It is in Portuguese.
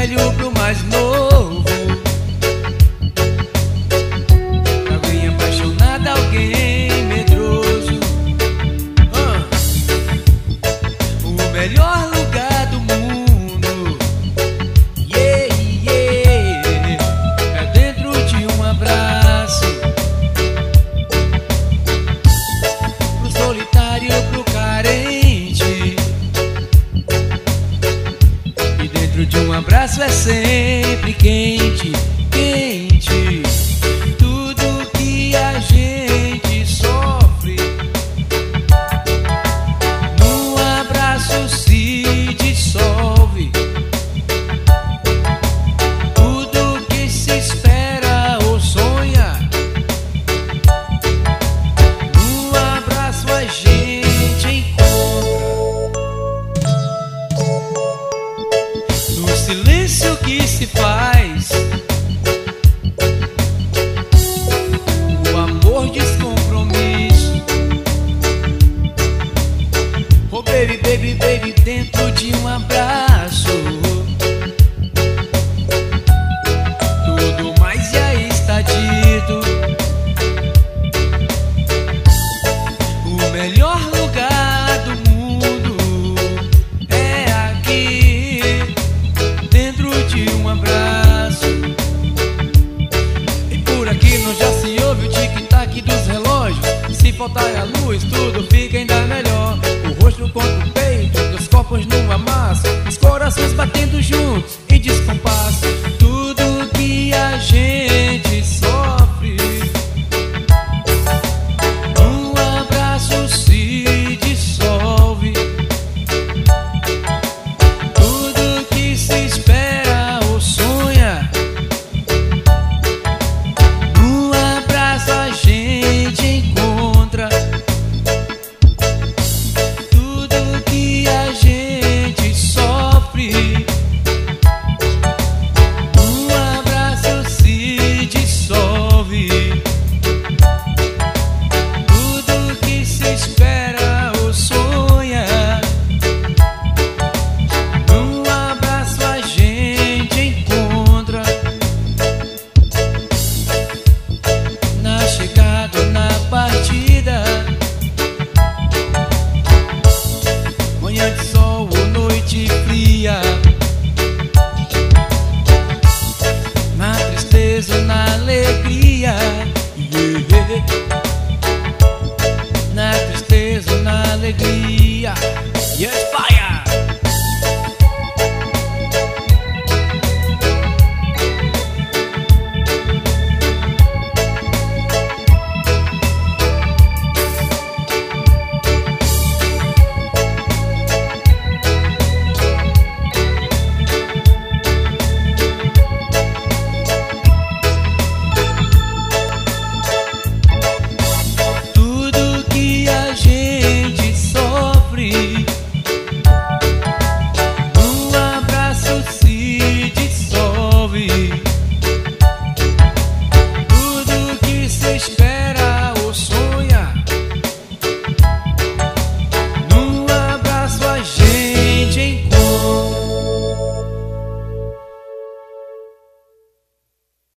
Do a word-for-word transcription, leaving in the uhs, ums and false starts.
velho pro mais novo. Alguém apaixonado, alguém medroso. ah. O melhor lugar do mundo, yeah, yeah, é dentro de um abraço. Pro solitário, pro carente, e dentro de um abraço é sempre quente, quente. Tudo que a gente sofre num abraço se dissolve. Tudo que se espera ou sonha, num abraço a gente encontra. No silêncio que se faz, o amor descompromisso. Oh baby, baby, baby, dentro de um abraço.